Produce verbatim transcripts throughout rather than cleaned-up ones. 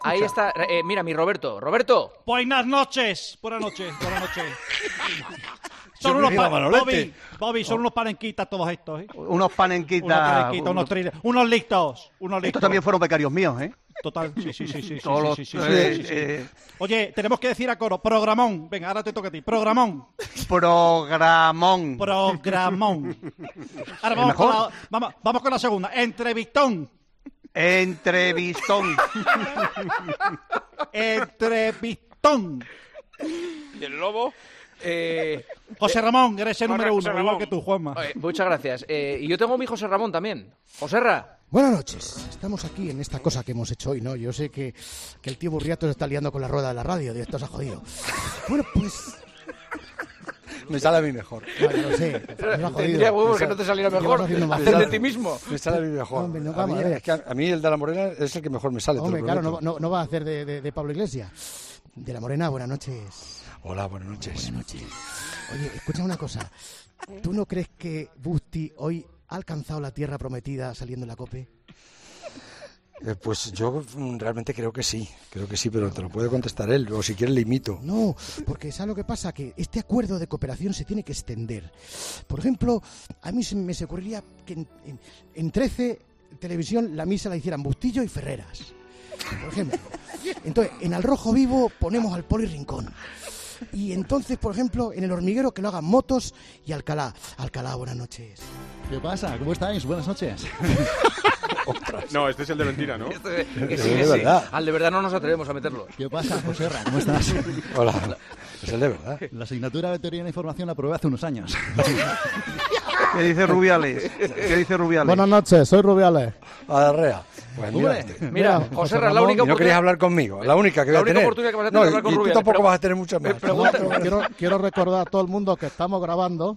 Ahí está, eh, mira, mi Roberto. Roberto. Buenas noches. Buenas noches, buenas noches. Son unos pa- Bobby, Bobby, son unos panenquitas todos estos, ¿eh? Unos panenquitas. Unos panenquitas, unos, tri- unos listos, unos listos. Estos también fueron becarios míos, ¿eh? Total, sí, sí, sí, sí. Todos sí, sí, sí, los- sí, eh, sí, sí, sí. eh. Oye, tenemos que decir a coro, programón. Venga, ahora te toca a ti. Programón. Programón. Programón. Ahora vamos con, la, vamos, vamos con la segunda. Entrevistón. Entrevistón. Entrevistón. ¿Y el lobo? Eh, José Ramón, eres el número José uno, Ramón. igual que tú, Juanma. eh, muchas gracias. Eh, y yo tengo a mi José Ramón también. Joserra. Buenas noches. Estamos aquí en esta cosa que hemos hecho hoy, ¿no? Yo sé que, que el tío Burriato se está liando con la rueda de la radio. Dios, esto se ha jodido. Bueno, pues... Me sale a mí mejor. Vale, lo sé. Se ha jodido. Tendría huevos que no te saliera Llevas mejor. haciendo más Hacer de cosas. ti mismo. Me sale a mí mejor. Hombre, no, a, vamos mí, a ver. es que a, a mí el de la Morena es el que mejor me sale. te lo Hombre, claro, prometo. no, no, no va a hacer de, de, de Pablo Iglesias. De la Morena, buenas noches. Hola, buenas noches. Buenas noches. Oye, escucha una cosa. ¿Tú no crees que Busti hoy ha alcanzado la tierra prometida saliendo en la COPE? Eh, pues yo mm, realmente creo que sí. Creo que sí, pero te lo puede contestar él. O si quieres le imito. No, porque ¿sabes lo que pasa? Que este acuerdo de cooperación se tiene que extender. Por ejemplo, a mí se me se ocurriría que en, en, en trece Televisión la misa la hicieran Bustillo y Ferreras. Por ejemplo. Entonces, en Al Rojo Vivo ponemos al Poli Rincón. Y entonces, por ejemplo, en El Hormiguero que lo hagan Motos y Alcalá. Alcalá, buenas noches. ¿Qué pasa? ¿Cómo estáis? Buenas noches. No, este es el de mentira, ¿no? Este- que Es sí, de que sí. verdad. Al de verdad no nos atrevemos a meterlo. ¿Qué pasa, Joserra? ¿Cómo estás? Hola. Es el de verdad. La asignatura de Teoría de la Información la probé hace unos años. ¿Qué dice Rubiales? ¿Qué dice Rubiales? Buenas noches, soy Rubiales. Arrea. Pues mira, Hombre. este. Mira, Mira, José José la Ramón, única Y no oportunidad... querías hablar conmigo. La única que voy La a única tener. oportunidad que vas a tener No, es hablar con y tú Rubiales, tampoco pero- vas a tener muchas más. pregunta- Quiero, quiero recordar a todo el mundo que estamos grabando.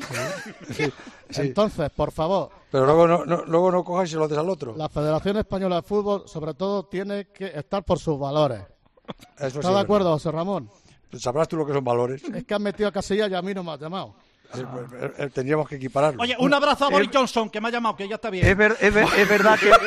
Sí, sí. Entonces, por favor, Pero luego no, no, luego no cojáis y se lo des al otro. la Federación Española de Fútbol, sobre todo, tiene que estar por sus valores. Eso sí ¿Estás es de acuerdo, José Ramón? verdad. Sabrás tú lo que son valores. Es que han metido a Casillas y a mí no me has llamado. Sí, pues, eh, eh, tendríamos que equipararlo. Oye, un abrazo a Boris Johnson, que me ha llamado, que ya está bien. Es, ver- es ver- es verdad que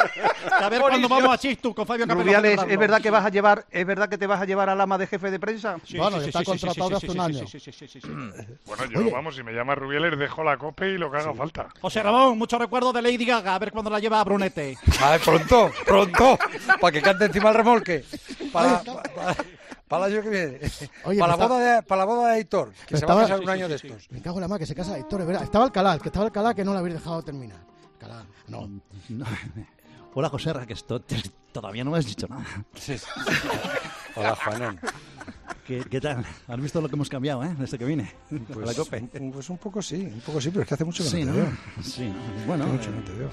A ver cuando vamos a Chistu con Fabio Capello. Rubiales, a celebrarlo. es verdad que vas a llevar, es verdad que te vas a llevar al ama de jefe de prensa. Sí, Bueno, sí, está sí, sí, contratado sí, hace sí, un sí, año. sí, sí, sí, sí, sí. Bueno, yo, Oye. vamos, si me llama Rubiales, dejo la cope y lo que haga falta. José Ramón, muchos recuerdos de Lady Gaga, a ver cuándo la lleva a Brunete. A ver, pronto, pronto, para que cante encima el remolque. Para, para, para, para el año que viene. Oye, para, la me está- boda de, para la boda de Aitor, que Me se va a estaba- casar Sí, un sí, año sí, de sí. estos. Me cago en la mar, que se casa Héctor, es verdad. Estaba Alcalá, el que estaba Alcalá que no lo habéis dejado terminar. Alcalá, no. No. Hola, Joserra, que esto te- todavía no me has dicho nada. Sí, sí. Hola, Juanón. ¿Qué, qué tal? ¿Has visto lo que hemos cambiado, eh? Desde que vine a la Pues, COPE. un- pues un poco sí, un poco sí, pero es que hace mucho que Sí, no ¿no? te veo. Sí, ¿no? Bueno, Hace mucho que eh, no te veo.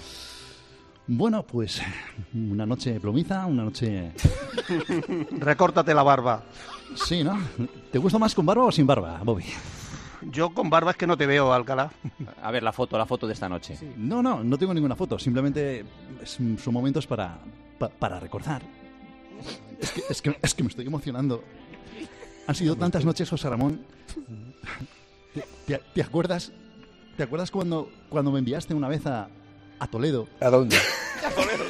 bueno, pues una noche plomiza, una noche... Recórtate la barba. Sí, ¿no? ¿Te gusta más con barba o sin barba, Bobby? Yo con barba es que no te veo, Alcalá. A ver, la foto, la foto de esta noche. No, no, no tengo ninguna foto. Simplemente es- son momentos para, pa- para recordar. Es que, es, que, es que me estoy emocionando. Han sido tantas noches, José Ramón. ¿Te, te- te acuerdas? ¿Te acuerdas cuando, cuando me enviaste una vez a, a Toledo? ¿A dónde? A Toledo.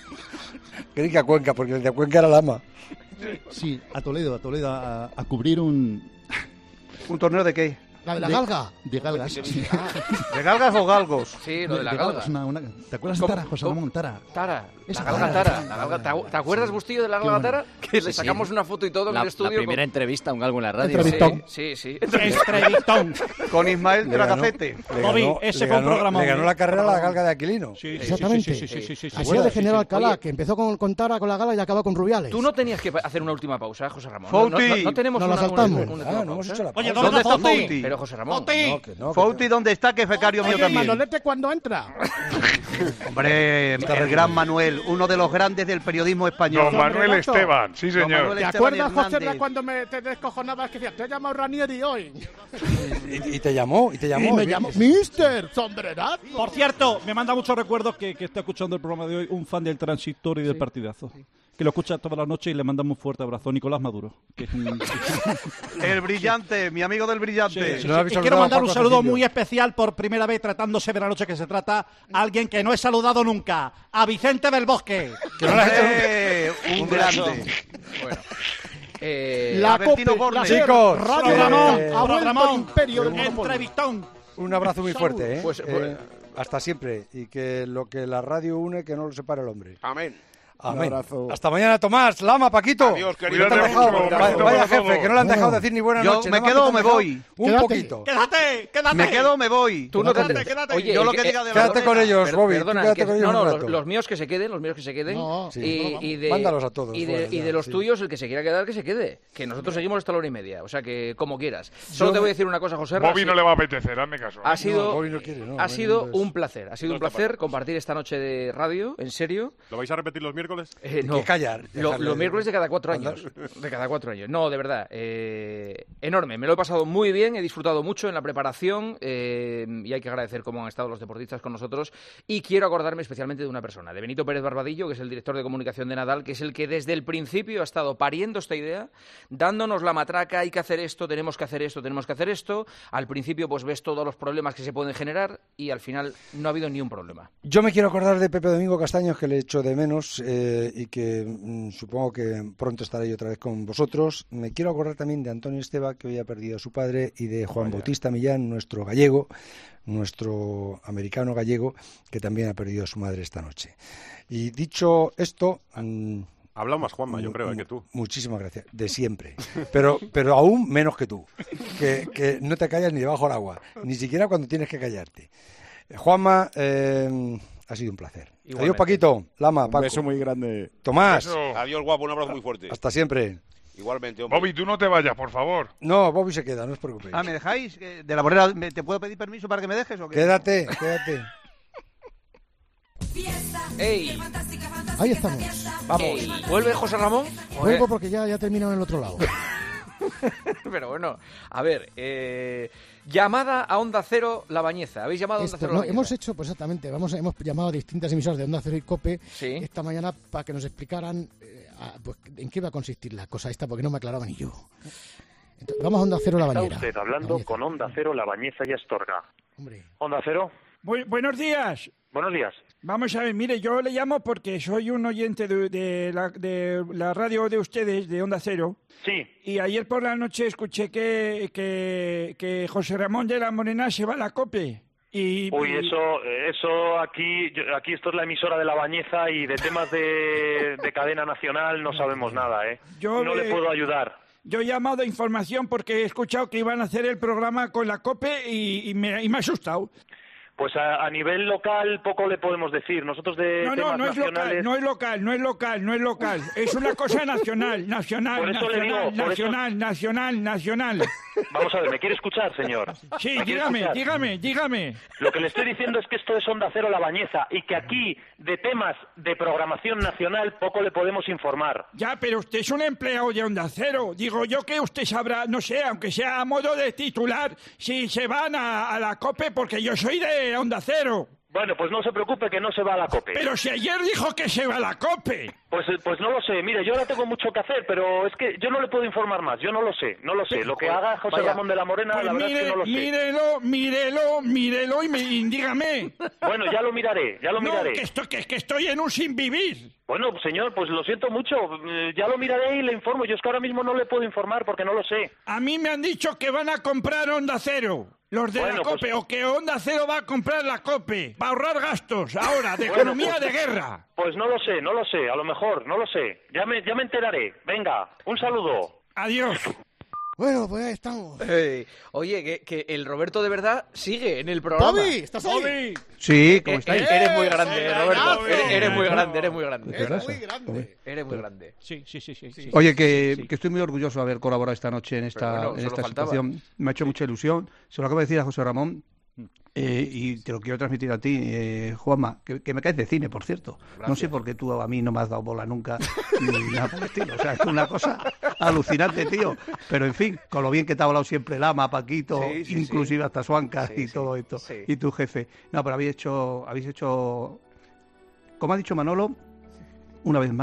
Creí que a Cuenca, porque el de Cuenca era Lama. Sí, a Toledo, a Toledo, a, a cubrir un... ¿Un torneo de qué? La de la de- galga. De galgas. Sí. ¿De galgas o galgos? Sí, lo de la galgas, galga. una- una- ¿Te acuerdas de ¿Cómo? Tara, José ¿Cómo? Ramón? Tara. Tara, Esa la galga Tara. Tara. la galga- ¿Te, te acuerdas, Bustillo, de la galga Tara? Que le sacamos una foto y todo en La, el la estudio. primera con- entrevista a un galgo en la radio. Entrevistón. Sí, sí, sí. Estrevitón. Con Ismael Le ganó- Tragacete. le Bobby, ganó- ese le fue un ganó- programón, Le ganó ¿eh? la carrera a la galga de Aquilino. Sí, sí, sí, Exactamente. sí, sí, sí, sí, sí, sí. Así ha degenerado Alcalá, Oye. que empezó con, con Tara, con la gala y acaba con Rubiales. Tú no tenías que hacer una última pausa, José Ramón. Fauti. No, no, no, no tenemos Nos la una, una, saltamos. una última Ah, no hemos pausa. hecho la Oye, pausa. ¿dónde ¿Dónde está está Fauti? Fauti? Pero José Ramón. Fauti. No, que no, que Fauti, ¿dónde está? Que es becario mío Oye, también. Manolete, ¿cuándo entra? Hombre, el gran Manuel, uno de los grandes del periodismo español. Don Manuel Renato. Esteban, sí Don señor. Manuel ¿Te Esteban acuerdas, José, Hernández. cuando me te descojonabas que decías, te he llamado Ranieri hoy? Y, y te llamó, y te llamó. Y me ¿sí? llamó Mister Sombrerazo. Por cierto, me manda muchos recuerdos que, que está escuchando el programa de hoy un fan del Transistor y del partidazo. que lo escucha todas las noches y le mandamos un fuerte abrazo. Nicolás Maduro. Que es un... El brillante, mi amigo del brillante. Sí, sí, No sí. habéis Y quiero saludado a mandar un Paco saludo Cecilio. muy especial por primera vez tratándose de la noche que se trata a alguien que no he saludado nunca, a Vicente del Bosque. Que no lo has hecho nunca. Eh, un grande. Bueno. Eh, La Albertino COPE, Borne. la SER, Chicos, Radio que- Ramón, ha vuelto Programón, el imperio del monopolio. entrevistón. Un abrazo muy fuerte, ¿eh? Pues- Eh, pues- hasta siempre. Y que lo que la radio une, que no lo separe el hombre. Amén. Amén. abrazo. Hasta mañana, Tomás. Lama, Paquito. Adiós, Que querido. no te han Cuídate dejado. mucho, Vaya, Paquito, vaya para jefe, todo. que no le han dejado Bueno. decir ni buenas Yo noches. me nada más quedo que o te me han dejado voy. Un Quédate. poquito. Quédate, quédate. Me quedo o me voy. Tú no te... Quédate, quédate. Oye, Yo el lo que que- diga de la Quédate Lorena. con ellos, Per- Bobby. Perdona, tú quédate que- con ellos no, un no, rato. los, los míos que se queden, los míos que se queden. No, Sí. y, y de, Mándalos a todos Y de, fuera y ya, de los sí. tuyos, el que se quiera quedar, que se quede. Que nosotros seguimos hasta la hora y media. O sea que, como quieras. Solo te voy a decir una cosa, José. Bobby no le va a apetecer, hazme caso. Ha sido, No, Bobby no quiere, no, ha no, sido no es- un placer. Ha sido un placer compartir esta noche de radio, en serio. ¿Lo vais a repetir los miércoles? Eh, que callar, Lo- dejarle- los miércoles de cada cuatro Anda. años. De cada cuatro años. No, de verdad. eh, enorme. Me lo he pasado muy bien. He disfrutado mucho en la preparación. eh, y hay que agradecer cómo han estado los deportistas con nosotros. Y quiero acordarme especialmente de una persona, de Benito Pérez Barbadillo, que es el director de comunicación de Nadal, que es el que desde el principio ha estado pariendo esta idea, dándonos la matraca, hay que hacer esto, tenemos que hacer esto, tenemos que hacer esto. Al principio pues ves todos los problemas que se pueden generar y al final no ha habido ni un problema. Yo me quiero acordar de Pepe Domingo Castaños, que le echo de menos eh, y que mm, supongo que pronto estaré yo otra vez con vosotros. Me quiero acordar también de Antonio Esteba, que hoy ha perdido a su padre, y de Juan Bautista Millán, nuestro gallego, nuestro americano gallego, que también ha perdido a su madre esta noche. Y dicho esto... mm, Habla más Juanma, yo creo, mu- eh, que tú. Muchísimas gracias, de siempre. Pero, pero aún menos que tú, que, que no te callas ni debajo del agua, ni siquiera cuando tienes que callarte. Eh, Juanma, eh, ha sido un placer. Igualmente. Adiós, Paquito, Lama, Un Paco. beso muy grande. Tomás, Eso. Adiós, guapo, un abrazo muy fuerte. hasta siempre. Igualmente, hombre. Bobby, tú no te vayas, por favor. No, Bobby se queda, no os preocupéis. Ah, ¿me dejáis? Eh, De la Borrera, ¿me- ¿te puedo pedir permiso para que me dejes o qué? Quédate, quédate. ¡Ey! Ahí estamos. Vamos. ¿Vuelve José Ramón? Vuelvo porque ya, ya he terminado en el otro lado. Pero bueno, a ver, eh, llamada a Onda Cero La Bañeza. ¿Habéis llamado a Onda Esto, Cero no, La Bañeza? hemos hecho, pues exactamente, vamos, hemos llamado a distintas emisoras de Onda Cero y COPE Sí. esta mañana para que nos explicaran eh, a- pues, en qué iba a consistir la cosa esta, porque no me aclaraba ni yo. Entonces, vamos a Onda Cero La Está Bañera. usted hablando La Bañeza. con Onda Cero, La Bañeza y Astorga. Hombre, Onda Cero, Bu- buenos días. buenos días. Vamos a ver, mire, yo le llamo porque soy un oyente de, de la, de la radio de ustedes, de Onda Cero. Sí, Y ayer por la noche escuché que, que, que José Ramón de la Morena se va a la COPE. Y, uy, y- eso, eso aquí, yo- aquí esto es la emisora de La Bañeza y de temas de, de cadena nacional no sabemos nada, ¿eh? Yo no le- le puedo ayudar. Yo he llamado a información porque he escuchado que iban a hacer el programa con la COPE y, y me, y me ha asustado. Pues a, a nivel local poco le podemos decir. Nosotros de No, no, temas no es local, nacionales... no es local, no es local, no es local. Es una cosa nacional, nacional, Por eso le nacional, digo, por eso- nacional, nacional, nacional. Vamos a ver, ¿me quiere escuchar, señor? Sí, ¿Me quiere dígame, escuchar? dígame, dígame. Lo que le estoy diciendo es que esto es Onda Cero La Bañeza y que aquí de temas de programación nacional poco le podemos informar. Ya, pero usted es un empleado de Onda Cero. Digo yo que usted sabrá, no sé, aunque sea a modo de titular, si se van a, a la COPE, porque yo soy de Onda Cero. Bueno, pues no se preocupe que no se va a la COPE. Pero si ayer dijo que se va a la COPE. Pues, eh, pues no lo sé. Mire, yo ahora tengo mucho que hacer, pero es que yo no le puedo informar más. Yo no lo sé, no lo sé. Lo que haga José Vaya. Ramón de la Morena, Pues la verdad es mire, que no lo sé. mírelo, mírelo, mírelo y, me, y dígame. Bueno, ya lo miraré, ya lo No, miraré. que estoy, que, que estoy en un sin vivir. Bueno, señor, pues lo siento mucho. Eh, Ya lo miraré y le informo. Yo es que ahora mismo no le puedo informar porque no lo sé. A mí me han dicho que van a comprar Onda Cero. Los de Bueno, la pues- COPE, o que Onda Cero va a comprar la COPE, para ahorrar gastos, ahora, de Bueno, economía pues- de guerra. Pues no lo sé, no lo sé. A lo mejor, no lo sé. Ya me, ya me enteraré. Venga, un saludo. Adiós. bueno, pues ahí estamos. Ey, oye, que, que el Roberto de verdad sigue en el programa. Bobby, ¿estás ahí? Bobby. Sí, ¿cómo Eh, estáis? eh, eres muy grande, ¡Eh, Roberto. Bobby! Eres, eres muy grande, eres muy grande. Es muy grande. Eres muy grande. Sí, sí, sí, sí. sí. Oye, que, que estoy muy orgulloso de haber colaborado esta noche en esta, Pero bueno, en solo esta faltaba. situación. Me ha hecho mucha ilusión. Se lo acabo de decir a José Ramón. eh, y te lo quiero transmitir a ti, eh, Juanma, que, que me caes de cine, por cierto. No sé por qué tú a mí no me has dado bola nunca, ni nada por el estilo. O sea, es una cosa alucinante, tío. Pero en fin, con lo bien que te ha hablado siempre Lama, Paquito, Sí, sí, inclusive sí. hasta Suanca Sí, y sí, todo esto. sí. Y tu jefe. No, pero habéis hecho, habéis hecho, como ha dicho Manolo, una vez más,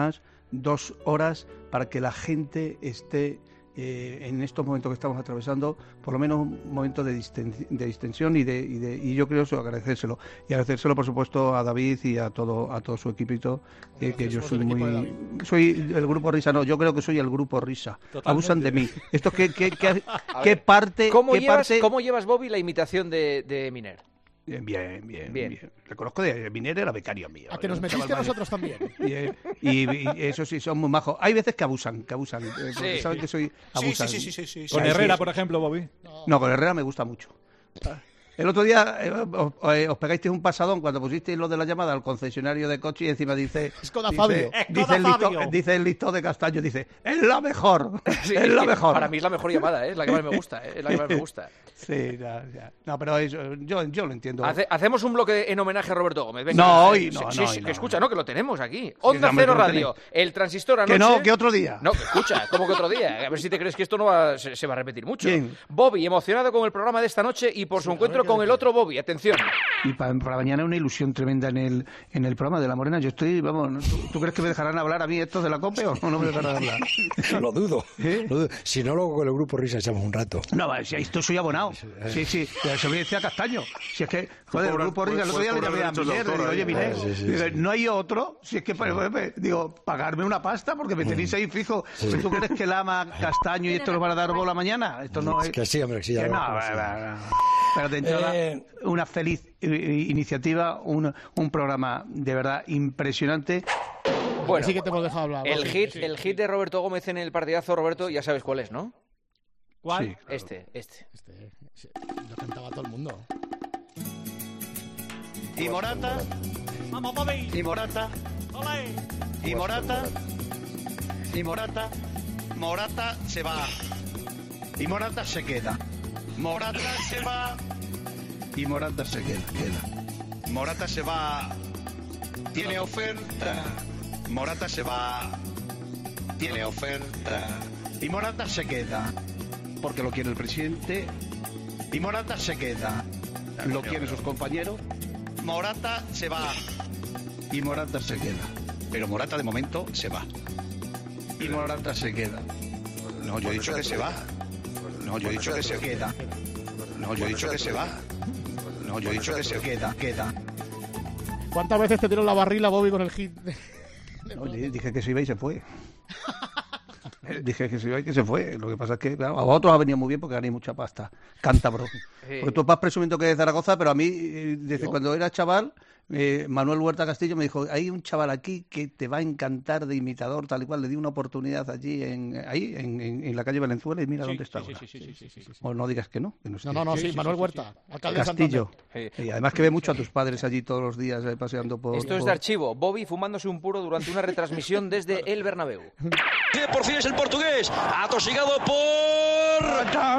dos horas para que la gente esté eh, en estos momentos que estamos atravesando, por lo menos un momento de, disten de distensión y de, y de y yo creo eso, agradecérselo. Y agradecérselo, por supuesto, a David y a todo a todo su equipito, eh, que yo soy muy... Soy el grupo Risa, no, yo creo que soy el grupo Risa. Totalmente. Abusan de mí. Esto qué, qué, qué, qué parte... ¿Cómo, qué llevas, parte... ¿Cómo llevas, Bobby, la imitación de, de Miner? Bien, bien, bien, bien. Le conozco de Miner, era becario mío. A que nos metiste a nosotros también. Y, y, y eso sí, son muy majos. Hay veces que abusan, que abusan. Eh, Sí. Saben que soy abusan. Sí, sí, sí, sí, sí, sí. Con Sí, Herrera, sí. por ejemplo, Bobby. No, con Herrera me gusta mucho. El otro día eh, os, eh, os pegasteis un pasadón cuando pusisteis lo de la llamada al concesionario de coche y encima dice... Skoda dice, Fabio. Dice el, listo, dice el listo de Castaño, dice, es la mejor, Sí, es la mejor. Para mí es la mejor llamada, ¿eh? Es la que más me gusta, ¿eh? Es la que más me gusta. Sí, ya, ya. No, pero eso, yo, yo lo entiendo. Hace, hacemos un bloque en homenaje a Roberto Gómez. Venga, No, eh, hoy no, sí, no, sí, hoy que no. escucha, no, que lo tenemos aquí. Onda hombre, Cero que lo Radio, el transistor anoche... Que no, que otro día. No, que escucha, como que otro día. A ver si te crees que esto no va, se, se va a repetir mucho. Bien. Bobby, emocionado con el programa de esta noche y por su encuentro con el otro Bobby. Atención. Y para, para mañana una ilusión tremenda en el en el programa de La Morena. Yo estoy, vamos, ¿tú, tú crees que me dejarán hablar a mí estos de la COPE o no, no me dejarán hablar? Lo dudo. ¿Eh? Lo dudo. Si no, luego con el grupo Risa echamos un rato. No, si a esto soy abonado. Sí, sí, se lo decía Castaño. Si es que, joder, el grupo Risa, el otro día le llamé a Miner, le digo, oye, Miner, Sí, sí, digo, sí. no hay otro, si es que, pues, pues, digo, pagarme una pasta porque me tenéis ahí fijo. Pues, ¿tú crees que Lama, Castaño y esto nos van a dar bola mañana? Esto no es... Que sí, hombre, que sí. Ya Que lo no, conocemos. va, va, va. Pero de entrada, Eh, una feliz eh, iniciativa, un, un programa de verdad impresionante. Bueno, sí que te hemos dejado hablar. el Bobby. hit, el hit de Roberto Gómez en el partidazo, Roberto, ya sabes cuál es, ¿no? ¿Cuál? Sí, claro. Este, este. Este, sí, lo cantaba todo el mundo. Y Morata, Vamos, Bobby. y Morata, Olé. y Morata, y Morata, Morata se va. Y Morata se queda. Morata se va. Y Morata se queda, queda. Morata se va. Tiene oferta. Morata se va. Tiene oferta. Y Morata se queda. Porque lo quiere el presidente, Y Morata se queda. lo quieren sus compañeros Morata se va. y Morata se queda. Pero Morata de momento se va. Y Morata se queda. No, yo he dicho que se va. No, yo he dicho que se queda. No, yo he dicho que se va. No, yo he dicho que se queda, queda. ¿Cuántas veces te tiró la barrila, Bobby, con el hit? de- No, di- dije que se iba y se fue. Dije que se iba y que se fue. Lo que pasa es que claro, a vosotros ha venido muy bien porque ganéis mucha pasta. Cántabro. Porque tú vas presumiendo que es de Zaragoza, pero a mí, eh, desde ¿Yo? cuando era chaval, eh, Manuel Huerta Castillo me dijo, hay un chaval aquí que te va a encantar de imitador, tal y cual. Le di una oportunidad allí, en, ahí, en, en, en la calle Valenzuela, y mira dónde está Sí, ahora. sí, sí, sí, sí, sí, sí. O no digas que no. Que no, No, no, no, sí, Manuel Huerta, alcalde de Castillo. Santander. Y además que ve mucho a tus padres allí todos los días eh, paseando por... Esto es por- de archivo. Bobby fumándose un puro durante una retransmisión desde el Bernabéu. Por fin es el portugués, atosigado por...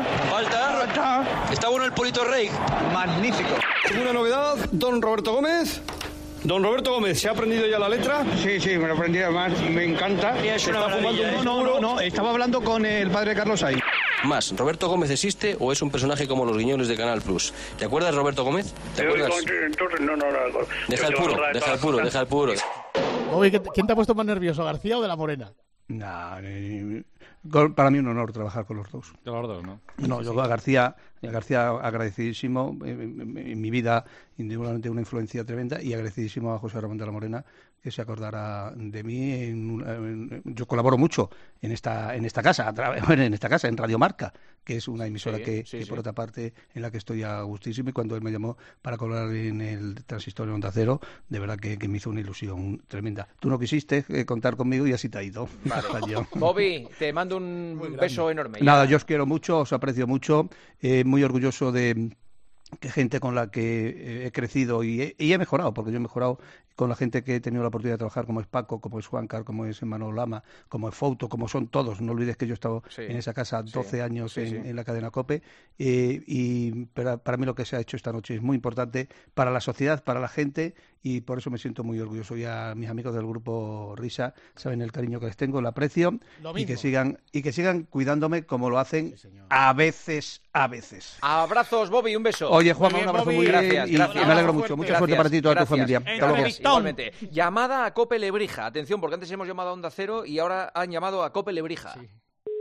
Falta. Está bueno el Polito Rey. Magnífico. ¿Una novedad, don Roberto Gómez? Don Roberto Gómez, ¿se ha aprendido ya la letra? Sí, sí, me lo aprendí además, me encanta. Es una maravilla, ¿eh? No, no, no, estaba hablando con el padre Carlos ahí. Más, ¿Roberto Gómez existe o es un personaje como los guiñoles de Canal Plus? ¿Te acuerdas, Roberto Gómez? ¿Te acuerdas? Entonces, no, no, no. Deja el puro, deja el puro, deja el puro. Bobby, ¿quién te ha puesto más nervioso, García o de la Morena? No, eh, con- para mí un honor trabajar con los dos. De los dos, ¿no? No, yo a García, a García agradecidísimo, eh, en, en mi vida indudablemente una influencia tremenda, y agradecidísimo a José Ramón de la Morena que se acordara de mí. En, un- en- yo colaboro mucho en esta en esta casa, a través- bueno, en esta casa, en Radio Marca, que es una emisora Sí, que, sí, que sí. por otra parte en la que estoy a gustísimo, y cuando él me llamó para colaborar en el Transistor de Onda Cero, de verdad que, que me hizo una ilusión tremenda. Tú no quisiste eh, contar conmigo y así te ha ido. Castaño. Bobby, te mando un beso enorme. Nada, yo os quiero mucho, os aprecio mucho, eh, muy orgulloso de que gente con la que eh, he crecido y he, y he mejorado, porque yo he mejorado con la gente que he tenido la oportunidad de trabajar, como es Paco, como es Juancar, como es Manuel Lama, como es Fouto, como son todos. No olvides que yo he estado Sí, en esa casa doce sí, años sí, en, sí. en la cadena COPE, eh, y para, para mí lo que se ha hecho esta noche es muy importante para la sociedad, para la gente, y por eso me siento muy orgulloso. Y a mis amigos del grupo Risa saben el cariño que les tengo, el aprecio, Lo y que mismo. sigan y que sigan cuidándome como lo hacen a veces a veces. Abrazos, Bobby, un beso. Oye, Juanma, un abrazo muy bien. Gracias, y gracias. me alegro mucho. Mucha suerte para ti y toda tu familia. Hasta luego. Igualmente. Llamada a Cope Lebrija. Atención, porque antes hemos llamado a Onda Cero y ahora han llamado a Cope Lebrija. Sí.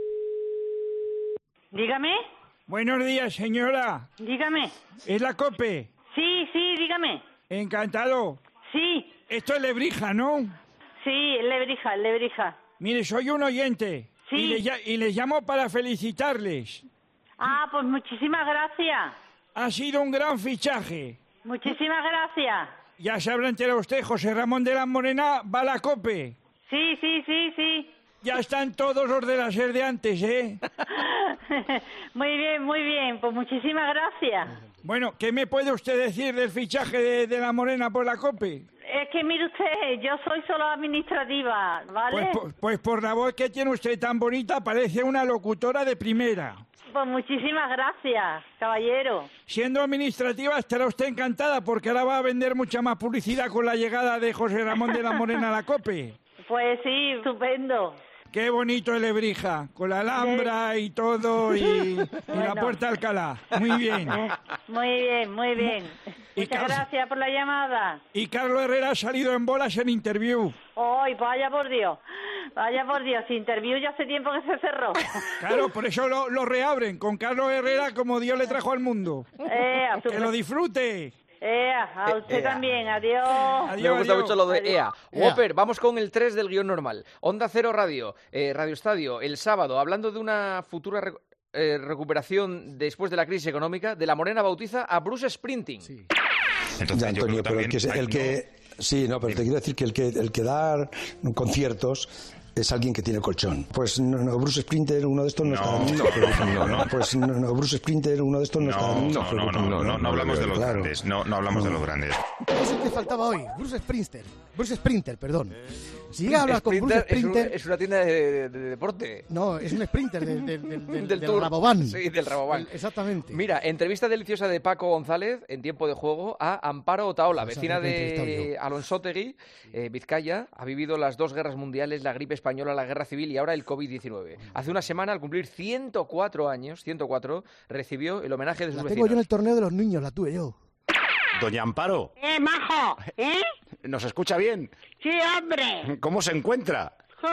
Dígame. Buenos días, señora. Dígame. ¿Es la COPE? Sí, sí, dígame. Encantado. Sí. Esto es Lebrija, ¿no? Sí, Lebrija, Lebrija. Mire, soy un oyente. Sí. Y les, y les llamo para felicitarles. Ah, pues muchísimas gracias. Ha sido un gran fichaje. Muchísimas gracias. Ya se habrá enterado usted, José Ramón de la Morena va a la COPE. Sí, sí, sí, sí. Ya están todos los de la SER de antes, ¿eh? Muy bien, muy bien. Pues muchísimas gracias. Bueno, ¿qué me puede usted decir del fichaje de, de la Morena por la COPE? Es que mire usted, yo soy solo administrativa, ¿vale? Pues, pues, pues por la voz que tiene usted tan bonita, parece una locutora de primera. Pues muchísimas gracias, caballero. Siendo administrativa estará usted encantada porque ahora va a vender mucha más publicidad con la llegada de José Ramón de la Morena a la COPE. Pues sí, estupendo. Qué bonito el Lebrija, con la Alhambra y todo, y, y bueno. la Puerta de Alcalá. Muy bien. Muy bien, muy bien. Y Muchas Car- gracias por la llamada. Y Carlos Herrera ha salido en bolas en Interview. ¡Ay, vaya por Dios! Vaya por Dios, Interview ya hace tiempo que se cerró. Claro, por eso lo, lo reabren, con Carlos Herrera como Dios le trajo al mundo. Eh, a su- ¡Que lo disfrute! Eh, a usted Ea. también, adiós. Me gusta mucho lo de Adiós. E A. Whopper, vamos con el tres del guión normal. Onda Cero Radio, eh, Radio Estadio, el sábado, hablando de una futura rec- eh, recuperación después de la crisis económica, de la Morena bautiza a Bruce Springsteen. Sí. Ya, Antonio, pero el que, el que sí, no, pero te quiero decir que el que el que da conciertos es alguien que tiene colchón. Pues no, no, Bruce Springsteen, uno de estos no, No, está. no, no, no. Pues no, no, Bruce Springsteen, uno de estos no, No, está. no, no, no, no, no, no hablamos de los Claro. grandes. No, no hablamos de los grandes. Es el que faltaba hoy, Bruce Springsteen. Bruce Sprinter, perdón. Si llega a hablar con Bruce Sprinter es, un- Sprinter... es una tienda de, de- de deporte. No, es un sprinter del, del, del, del, Del del Tour. Rabobank. Sí, del Rabobank. El- exactamente. Mira, entrevista deliciosa de Paco González en tiempo de juego a Amparo Otaola, Esa vecina que he entrevistado de yo. Alonsotegui, eh, Vizcaya. Ha vivido las dos guerras mundiales, la gripe española, la guerra civil y ahora el covid diecinueve. Hace una semana, al cumplir ciento cuatro años, ciento cuatro, recibió el homenaje de sus La tengo yo en vecinos. el torneo de los niños, la tuve yo. Doña Amparo, ¡Eh, majo! ¿Eh? ¿nos escucha bien? Sí, hombre. ¿Cómo se encuentra?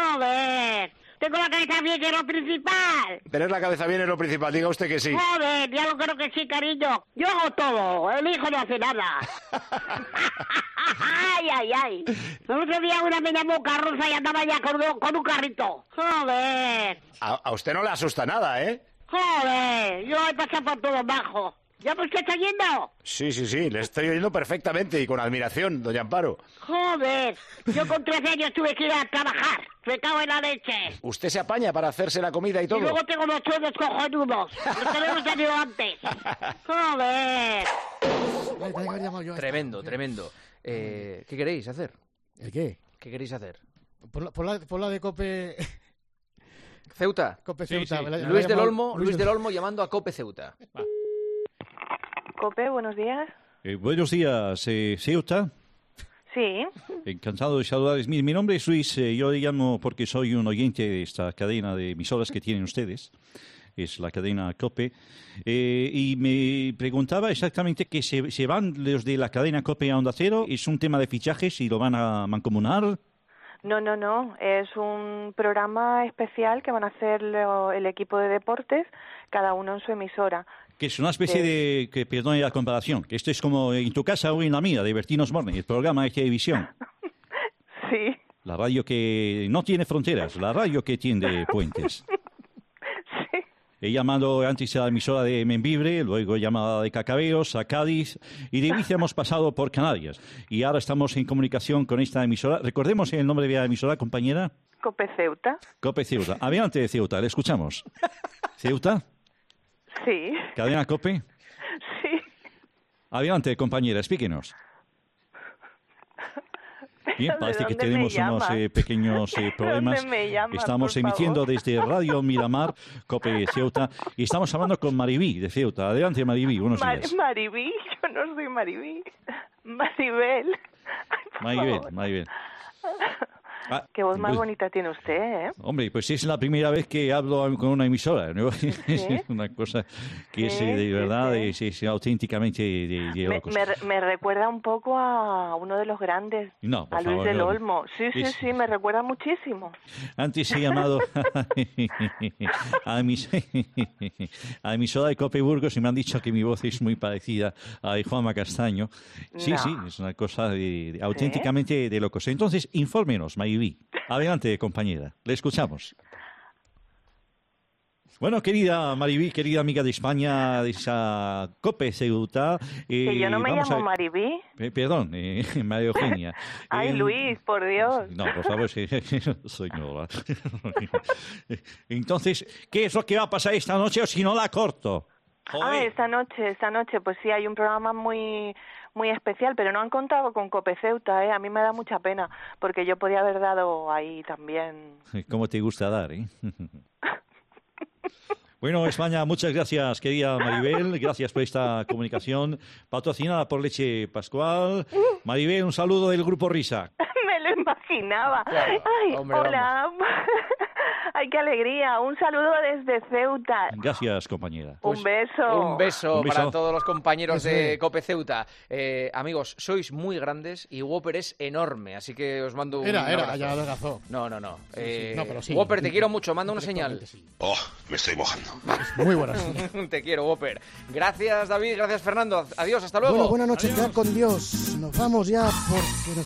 Joder. Tengo la cabeza bien, que es lo principal. Tener la cabeza bien es lo principal, diga usted que sí. Joder, ya lo creo que sí, cariño. Yo hago todo, el hijo no hace nada. Ay, ay, ay. El otro día una me llamó carroza y andaba ya con, con un carrito. Joder. A, a usted no le asusta nada, ¿eh? Joder, yo he pasado por todo bajo. ¿Ya pues qué está yendo? Sí, sí, sí, le estoy oyendo perfectamente y con admiración, doña Amparo. Joder, yo con trece años tuve que ir a trabajar. Me cago en la leche. ¿Usted se apaña para hacerse la comida y Y todo? luego tengo unos sueños cojonudos. Los tenemos tenido antes. Joder. Vale, tenía que haber llamado yo a esta. Tremendo, tremendo. Eh, ¿Qué queréis hacer? ¿El qué? ¿Qué queréis hacer? Por la, por la, por la de Cope... Ceuta. Cope Sí, Ceuta. sí. me la- me la Luis ha del llamado Olmo, Luis del Olmo llamando a Cope Ceuta. Cope, buenos días. Eh, buenos días, eh, Ceuta. Sí. Encantado de saludarles. Mi, mi nombre es Luis, eh, yo le llamo porque soy un oyente de esta cadena de emisoras que tienen ustedes. Es la cadena COPE. Eh, y me preguntaba exactamente que se, se van los de la cadena COPE a Onda Cero. ¿Es un tema de fichajes y lo van a mancomunar? No, no, no. Es un programa especial que van a hacer lo- el equipo de deportes, cada uno en su emisora. Que es una especie Sí. de, que perdone la comparación, que esto es como en tu casa o en la mía, de Bertín Osborne, el programa de televisión. Sí. La radio que no tiene fronteras, la radio que tiene puentes. He llamado antes a la emisora de Membibre, luego he llamado de Cacabeos, a Cádiz, y de Ibiza hemos pasado por Canarias. Y ahora estamos en comunicación con esta emisora. Recordemos el nombre de la emisora, compañera. Cope Ceuta. Cope Ceuta. Adelante, Ceuta, le escuchamos. ¿Ceuta? Sí. ¿Cadena Cope? Sí. Adelante, compañera, explíquenos. Bien, ¿De parece que dónde me tenemos unos llamas? eh, pequeños eh, ¿De problemas. dónde me llamas, Estamos por emitiendo favor? desde Radio Miramar, Cope Ceuta, y estamos hablando con Maribí de Ceuta. Adelante, Maribí, buenos Mar- días. Maribí, yo no soy Maribí. Maribel. Ay, por Maribel, favor. Maribel. Ah, Qué voz más pues- bonita tiene usted, ¿eh? Hombre, pues es la primera vez que hablo con una emisora, ¿no? Es una cosa que es Sí, eh, de sí, verdad, sí. es, es auténticamente de, de Me, locos. me, me recuerda un poco a uno de los grandes, No, por a Luis favor, del no. Olmo. Sí, sí, Es- sí, me recuerda muchísimo. Antes he llamado a, mis, a emisora de Cope Burgos y me han dicho que mi voz es muy parecida a de Juanma Castaño. Sí, No. sí, es una cosa de, de- auténticamente de locos. Entonces, infórmenos, Mayubi. Adelante, compañera. Le escuchamos. Bueno, querida Maribí, querida amiga de España, de esa Cope Ceuta. eh, Que yo no me vamos llamo a- Maribí. Eh, perdón, eh, María Eugenia. Ay, Eh, Luis, por Dios. No, por favor, sí, señora. Entonces, ¿qué es lo que va a pasar esta noche o si no la corto? Ah, esta noche, esta noche, pues sí, hay un programa muy muy especial, pero no han contado con Cope Ceuta, ¿eh? A mí me da mucha pena, porque yo podía haber dado ahí también. ¿Cómo te gusta dar, eh? Bueno, España, muchas gracias, querida Maribel. Gracias por esta comunicación patrocinada por Leche Pascual. Maribel, un saludo del Grupo Risa. Me lo imaginaba. Claro, Ay, hombre, hola. Ay, qué alegría. Un saludo desde Ceuta. Gracias, compañera. Un beso. Un beso, Un beso. para todos los compañeros Eso de es. Cope Ceuta. Eh, amigos, sois muy grandes y Whopper es enorme, así que os mando un Era, era, abrazo. ya adelgazó. No, no, no. Eh, No, pero sí. Whopper, te quiero mucho, manda una señal. Oh, me estoy mojando. Muy buenas. Te quiero, Whopper. Gracias, David, gracias, Fernando. Adiós, hasta luego. Bueno, buenas noches, ya con Dios. Nos vamos ya porque nos